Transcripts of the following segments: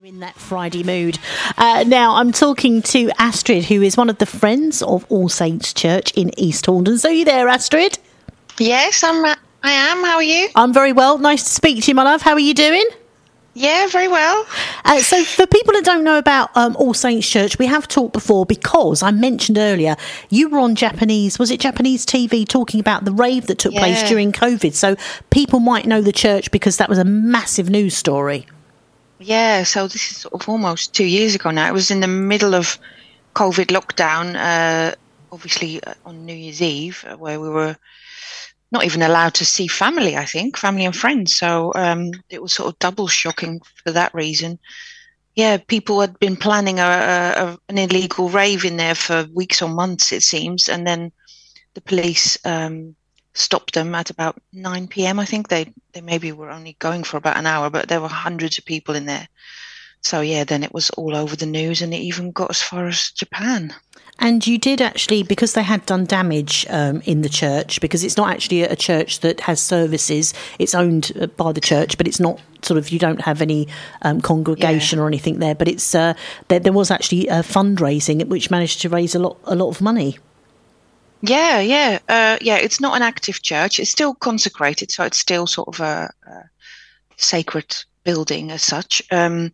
In that Friday mood. Now I'm talking to Astrid, who is one of the Friends of All Saints Church in East Horndon. So are you there, Astrid? Yes, I am. How are you? I'm very well. Nice to speak to you, my love. How are you doing? Yeah, very well. So for people that don't know about All Saints Church, we have talked before because I mentioned earlier you were on Japanese TV talking about the rave that took place during COVID. So people might know the church because that was a massive news story. Yeah, so this is sort of almost 2 years ago now. It was in the middle of COVID lockdown, obviously on New Year's Eve, where we were not even allowed to see family, I think, family and friends. So it was sort of double shocking for that reason. Yeah, people had been planning an illegal rave in there for weeks or months, it seems. And then the police stopped them at about 9 p.m. I think they maybe were only going for about an hour, but there were hundreds of people in there. So yeah, then it was all over the news, and it even got as far as Japan. And you did actually, because they had done damage in the church, because it's not actually a church that has services, it's owned by the church, but it's not sort of, you don't have any congregation or anything there, but it's there was actually fundraising which managed to raise a lot of money. Yeah. It's not an active church. It's still consecrated, so it's still sort of a sacred building as such. They'd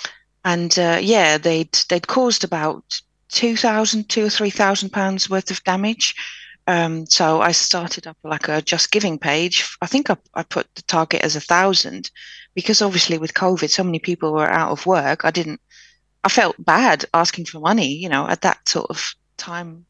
caused about £2,000 or £3,000 worth of damage. So I started up like a Just Giving page. I think I put the target as 1,000 because obviously with COVID, so many people were out of work. I felt bad asking for money, at that sort of time,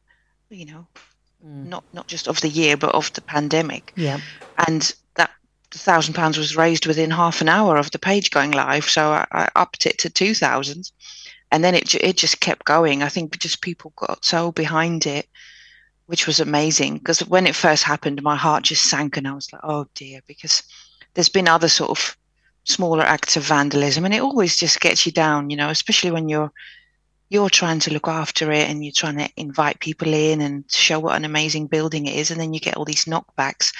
not just of the year, but of the pandemic. Yeah. And that £1,000 was raised within half an hour of the page going live. So I upped it to 2,000, and then it just kept going. I think just people got so behind it, which was amazing, because when it first happened, my heart just sank, and I was like, oh dear, because there's been other sort of smaller acts of vandalism, and it always just gets you down, especially when you're trying to look after it and you're trying to invite people in and show what an amazing building it is, and then you get all these knockbacks.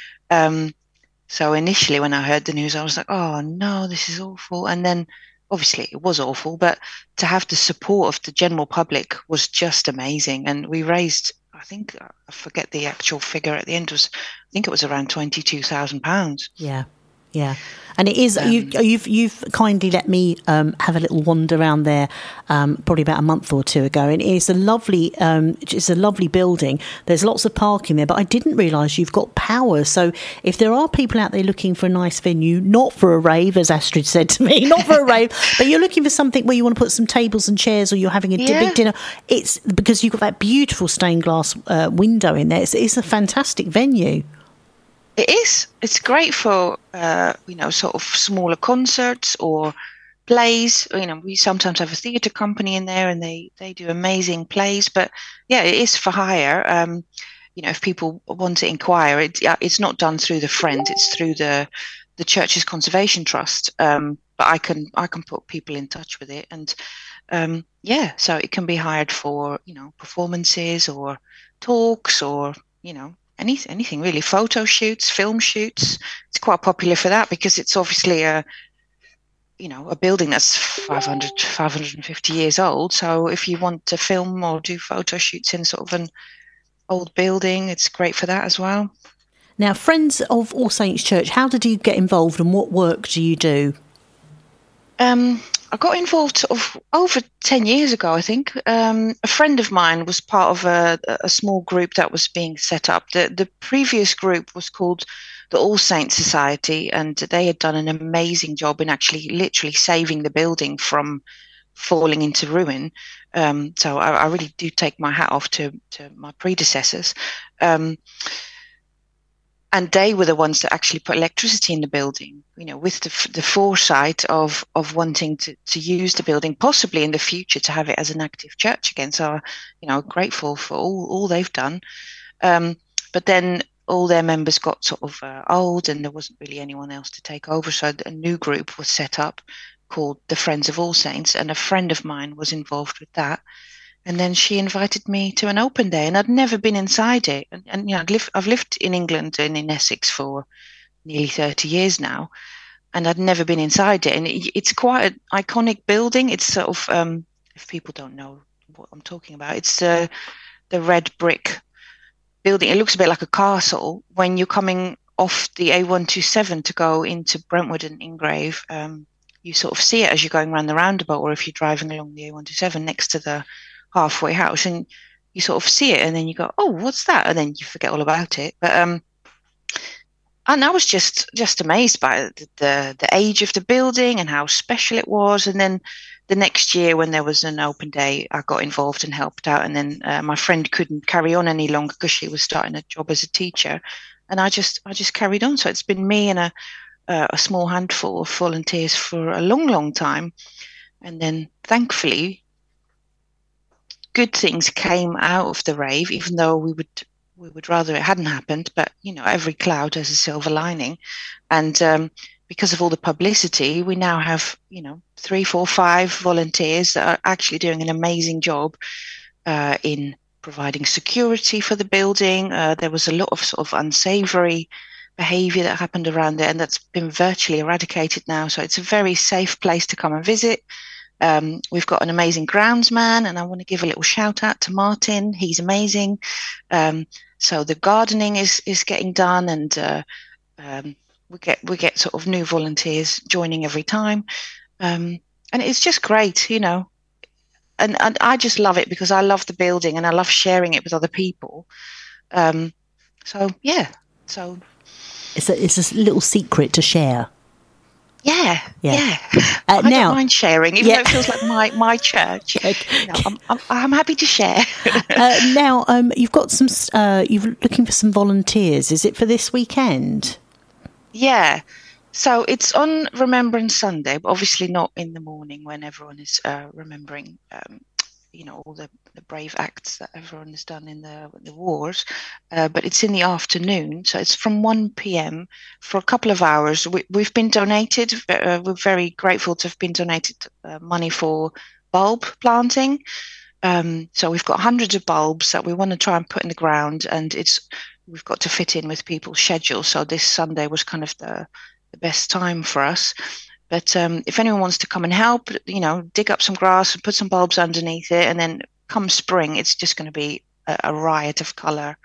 So initially when I heard the news, I was like, oh no, this is awful. And then obviously it was awful, but to have the support of the general public was just amazing. And we raised, I think, I forget the actual figure at the end, I think it was around £22,000. Yeah. And it is, you've kindly let me have a little wander around there probably about a month or two ago, and it's a lovely building. There's lots of parking there, but I didn't realise you've got power. So if there are people out there looking for a nice venue, not for a rave, as Astrid said to me, not for a rave, but you're looking for something where you want to put some tables and chairs, or you're having a big dinner, it's because you've got that beautiful stained glass window in there. It's a fantastic venue. It is. It's great for, sort of smaller concerts or plays. We sometimes have a theatre company in there, and they do amazing plays. But yeah, it is for hire. If people want to inquire, it's not done through the Friends. It's through the church's conservation trust. But I can put people in touch with it, and so it can be hired for performances or talks or anything really, photo shoots, film shoots. It's quite popular for that because it's obviously a building that's 550 years old. So if you want to film or do photo shoots in sort of an old building, it's great for that as well. Now, Friends of All Saints Church, how did you get involved and what work do you do? I got involved sort of over 10 years ago, I think. A friend of mine was part of a small group that was being set up. The previous group was called the All Saints Society, and they had done an amazing job in actually literally saving the building from falling into ruin. So I really do take my hat off to my predecessors. And they were the ones that actually put electricity in the building, with the foresight of wanting to use the building, possibly in the future to have it as an active church again. So, grateful for all they've done. But then all their members got sort of old, and there wasn't really anyone else to take over. So a new group was set up called the Friends of All Saints, and a friend of mine was involved with that. And then she invited me to an open day, and I'd never been inside it. And I've lived in England and in Essex for nearly 30 years now. and I'd never been inside it. And it's quite an iconic building. It's sort of, if people don't know what I'm talking about, it's the red brick building. It looks a bit like a castle. When you're coming off the A127 to go into Brentwood and Ingrave, you sort of see it as you're going around the roundabout, or if you're driving along the A127 next to the halfway house, and you sort of see it, and then you go, "Oh, what's that?" And then you forget all about it. But and I was just amazed by the age of the building and how special it was. And then the next year, when there was an open day, I got involved and helped out. And then my friend couldn't carry on any longer because she was starting a job as a teacher, and I just carried on. So it's been me and a small handful of volunteers for a long, long time. And then thankfully, good things came out of the rave, even though we would rather it hadn't happened. But, every cloud has a silver lining. And because of all the publicity, we now have, 3, 4, 5 volunteers that are actually doing an amazing job in providing security for the building. There was a lot of sort of unsavory behavior that happened around there, and that's been virtually eradicated now. So it's a very safe place to come and visit. We've got an amazing groundsman, and I want to give a little shout out to Martin. He's amazing. So the gardening is getting done, and we get sort of new volunteers joining every time, and it's just great, And I just love it because I love the building and I love sharing it with other people. So yeah, so. It's a little secret to share. Yeah. I now, don't mind sharing, even though it feels like my church. I'm happy to share. Now, you've got you're looking for some volunteers. Is it for this weekend? Yeah. So it's on Remembrance Sunday, but obviously not in the morning when everyone is remembering, all the brave acts that everyone has done in the wars. But it's in the afternoon, so it's from 1 p.m. for a couple of hours. We've been donated. We're very grateful to have been donated money for bulb planting. So we've got hundreds of bulbs that we want to try and put in the ground, and we've got to fit in with people's schedules. So this Sunday was kind of the best time for us. But if anyone wants to come and help, dig up some grass and put some bulbs underneath it, and then come spring, it's just going to be a riot of colour.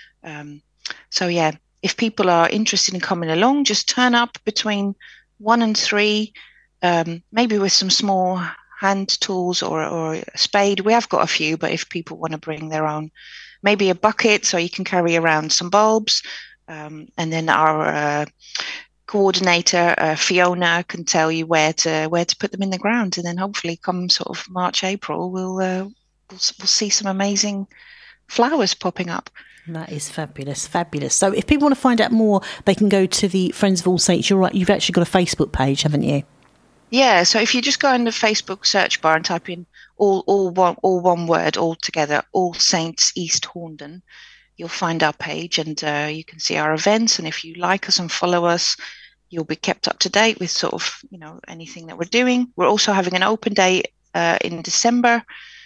So yeah, if people are interested in coming along, just turn up between 1 and 3, maybe with some small hand tools or a spade. We have got a few, but if people want to bring their own, maybe a bucket so you can carry around some bulbs, and then our coordinator Fiona can tell you where to put them in the ground, and then hopefully come sort of March, April, we'll see some amazing flowers popping up. That is fabulous. So if people want to find out more, they can go to the Friends of All Saints. You're right, you've actually got a Facebook page, haven't you? Yeah, so if you just go in the Facebook search bar and type in all one word, all together, All Saints East Horndon, you'll find our page, and you can see our events. And if you like us and follow us, you'll be kept up to date with sort of, anything that we're doing. We're also having an open day in December,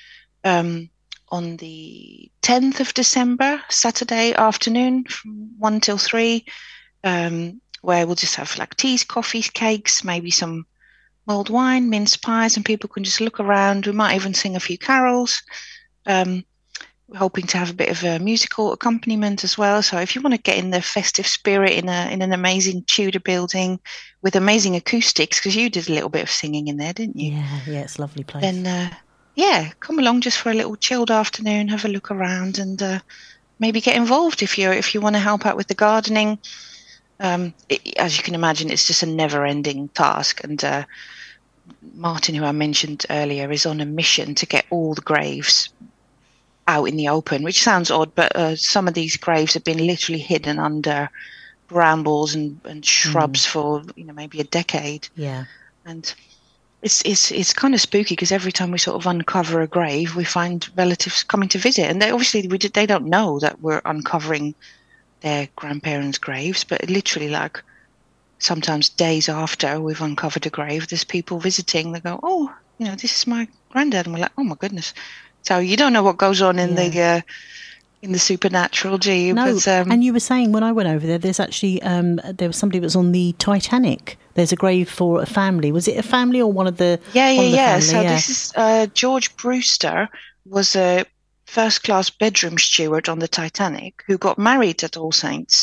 on the 10th of December, Saturday afternoon from 1 till 3, where we'll just have like teas, coffees, cakes, maybe some mulled wine, mince pies, and people can just look around. We might even sing a few carols. We're hoping to have a bit of a musical accompaniment as well. So if you want to get in the festive spirit in an amazing Tudor building with amazing acoustics, because you did a little bit of singing in there, didn't you? Yeah, it's a lovely place. Then come along just for a little chilled afternoon, have a look around, and maybe get involved if you want to help out with the gardening. As you can imagine, it's just a never-ending task, and Martin, who I mentioned earlier, is on a mission to get all the graves out in the open, which sounds odd, but some of these graves have been literally hidden under brambles and shrubs for maybe a decade. Yeah, and it's kind of spooky because every time we sort of uncover a grave, we find relatives coming to visit, and they don't know that we're uncovering their grandparents' graves, but literally, like, sometimes days after we've uncovered a grave, there's people visiting. They go, "Oh, this is my granddad," and we're like, "Oh my goodness." So you don't know what goes on in the in the supernatural, do you? No, But, and you were saying when I went over there, there's actually there was somebody that was on the Titanic. There's a grave for a family. Was it a family or one of the? Yeah. So this is George Brewster was a first-class bedroom steward on the Titanic who got married at All Saints.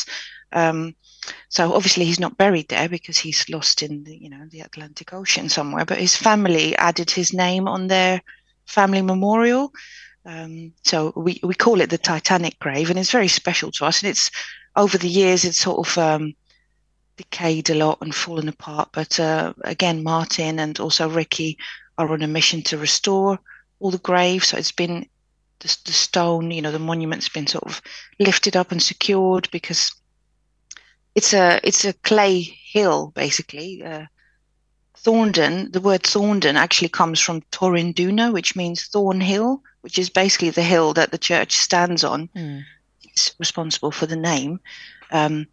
So obviously he's not buried there because he's lost in the Atlantic Ocean somewhere. But his family added his name on their family memorial. So we call it the Titanic grave, and it's very special to us. And it's over the years it's sort of decayed a lot and fallen apart. But again, Martin and also Ricky are on a mission to restore all the graves. So it's been the stone, the monument's been sort of lifted up and secured because it's a clay hill basically. Thorndon, the word Thorndon actually comes from Torinduna, which means Thorn Hill, which is basically the hill that the church stands on. It's responsible for the name. And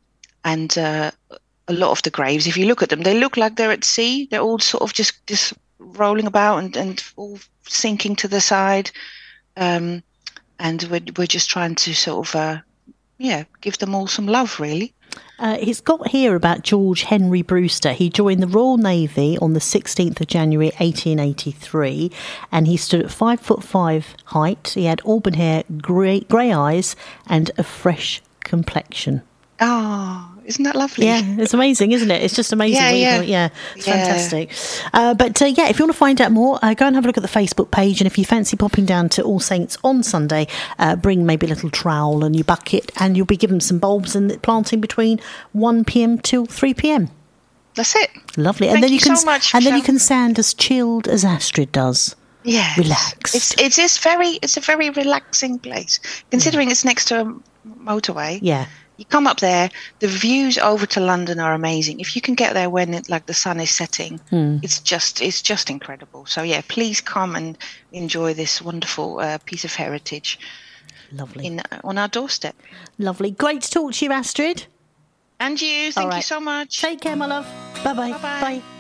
a lot of the graves, if you look at them, they look like they're at sea. They're all sort of just rolling about and all sinking to the side. And we're just trying to sort of, give them all some love, really. It's got here about George Henry Brewster. He joined the Royal Navy on the 16th of January 1883, and he stood at 5'5" height. He had auburn hair, grey eyes, and a fresh complexion. Oh, isn't that lovely? Yeah, it's amazing, isn't it? It's just amazing. It's fantastic. But if you want to find out more, go and have a look at the Facebook page. And if you fancy popping down to All Saints on Sunday, bring maybe a little trowel and your bucket, and you'll be given some bulbs and planting between 1 p.m. till 3 p.m. That's it. Lovely. Thank you so much. And then you can sound as chilled as Astrid does. Yeah, relaxed. It's a very relaxing place, considering it's next to a motorway. Yeah. You come up there, the views over to London are amazing. If you can get there when the sun is setting, it's just incredible. So please come and enjoy this wonderful piece of heritage. Lovely. On our doorstep. Lovely. Great to talk to you, Astrid. And you. Thank you so much. Take care, my love. Bye-bye. Bye-bye. Bye.